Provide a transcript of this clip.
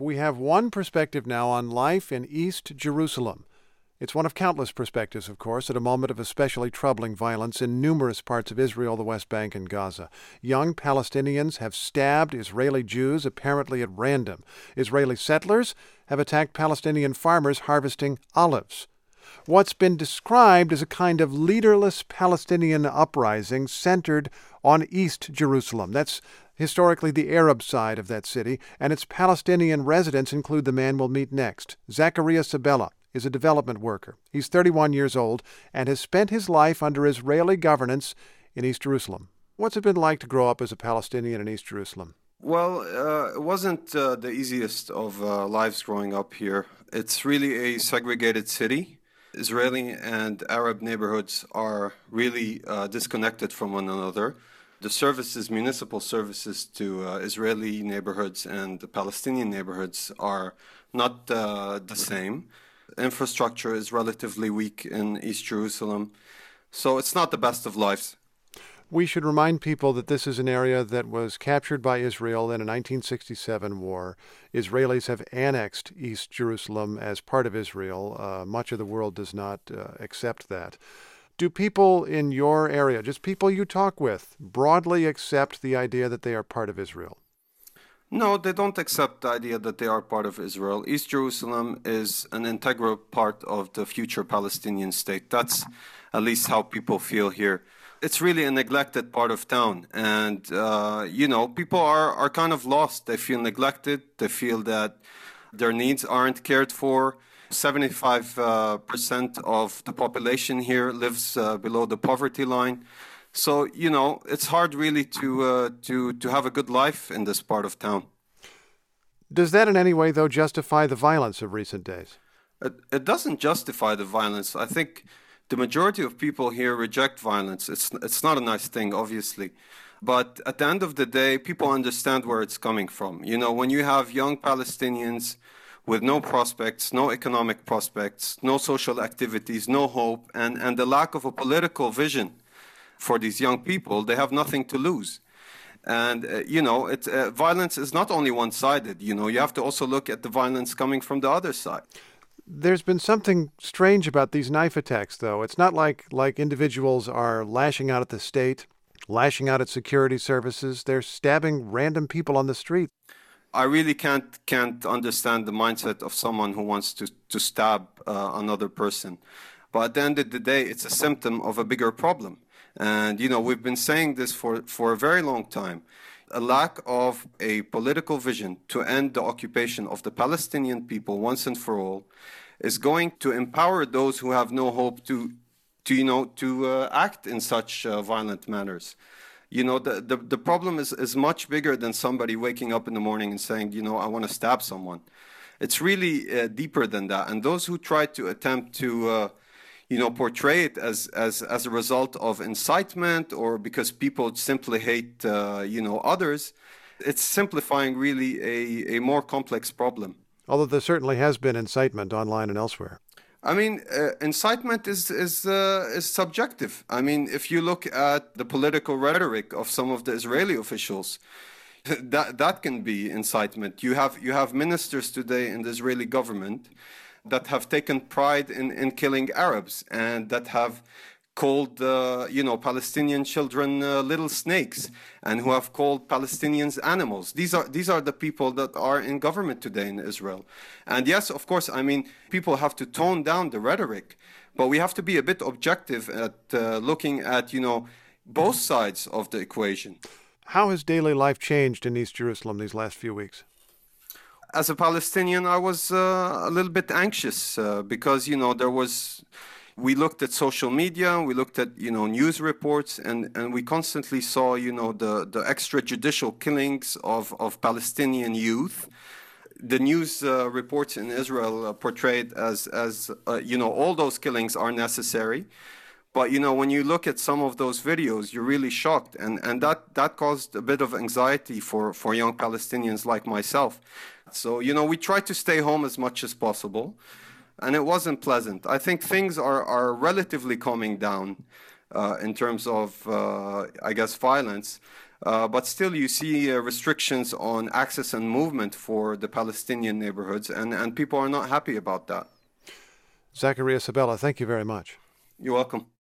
we have one perspective now on life in East Jerusalem. It's one of countless perspectives, of course, at a moment of especially troubling violence in numerous parts of Israel, the West Bank, and Gaza. Young Palestinians have stabbed Israeli Jews, apparently at random. Israeli settlers have attacked Palestinian farmers harvesting olives. What's been described as a kind of leaderless Palestinian uprising centered on East Jerusalem. That's historically the Arab side of that city, and its Palestinian residents include the man we'll meet next, Zachariah Sabella. Is a development worker. He's 31 years old and has spent his life under Israeli governance in East Jerusalem. What's it been like to grow up as a Palestinian in East Jerusalem? Well, it wasn't the easiest of lives growing up here. It's really a segregated city. Israeli and Arab neighborhoods are really disconnected from one another. The services, municipal services to Israeli neighborhoods and the Palestinian neighborhoods are not the same. Infrastructure is relatively weak in East Jerusalem, so it's not the best of lives. We should remind people that this is an area that was captured by Israel in a 1967 war. Israelis have annexed East Jerusalem as part of Israel. Much of the world does not accept that. Do people in your area, just people you talk with, broadly accept the idea that they are part of Israel? No, they don't accept the idea that they are part of Israel. East Jerusalem is an integral part of the future Palestinian state. That's at least how people feel here. It's really a neglected part of town. And, people are kind of lost. They feel neglected. They feel that their needs aren't cared for. 75% of the population here lives below the poverty line. So, it's hard really to have a good life in this part of town. Does that in any way, though, justify the violence of recent days? It doesn't justify the violence. I think the majority of people here reject violence. It's not a nice thing, obviously. But at the end of the day, people understand where it's coming from. When you have young Palestinians with no prospects, no economic prospects, no social activities, no hope, and the lack of a political vision for these young people, they have nothing to lose. And, violence is not only one-sided. You have to also look at the violence coming from the other side. There's been something strange about these knife attacks, though. It's not like individuals are lashing out at the state, lashing out at security services. They're stabbing random people on the street. I really can't understand the mindset of someone who wants to stab another person. But at the end of the day, it's a symptom of a bigger problem. And, we've been saying this for a very long time. A lack of a political vision to end the occupation of the Palestinian people once and for all is going to empower those who have no hope to act in such violent manners. The problem is much bigger than somebody waking up in the morning and saying, I want to stab someone. It's really deeper than that. And those who try to attempt to portray it as a result of incitement or because people simply hate, others, it's simplifying really a more complex problem. Although there certainly has been incitement online and elsewhere. I mean, incitement is subjective. I mean, if you look at the political rhetoric of some of the Israeli officials, that can be incitement. You have ministers today in the Israeli government that have taken pride in killing Arabs and that have called Palestinian children little snakes and who have called Palestinians animals. These are the people that are in government today in Israel. And yes, of course, I mean, people have to tone down the rhetoric, but we have to be a bit objective at looking at, both sides of the equation. How has daily life changed in East Jerusalem these last few weeks? As a Palestinian, I was a little bit anxious because, we looked at social media, we looked at, news reports, and we constantly saw, the extrajudicial killings of Palestinian youth. The news reports in Israel portrayed as all those killings are necessary. But, when you look at some of those videos, you're really shocked. And that caused a bit of anxiety for young Palestinians like myself. So, we tried to stay home as much as possible. And it wasn't pleasant. I think things are relatively calming down in terms of, violence. But still, you see restrictions on access and movement for the Palestinian neighborhoods, and people are not happy about that. Zachariah Sabella, thank you very much. You're welcome.